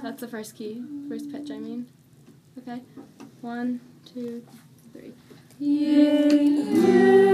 That's the first key. First pitch, I mean. Okay. 1, 2, 3. Yeah.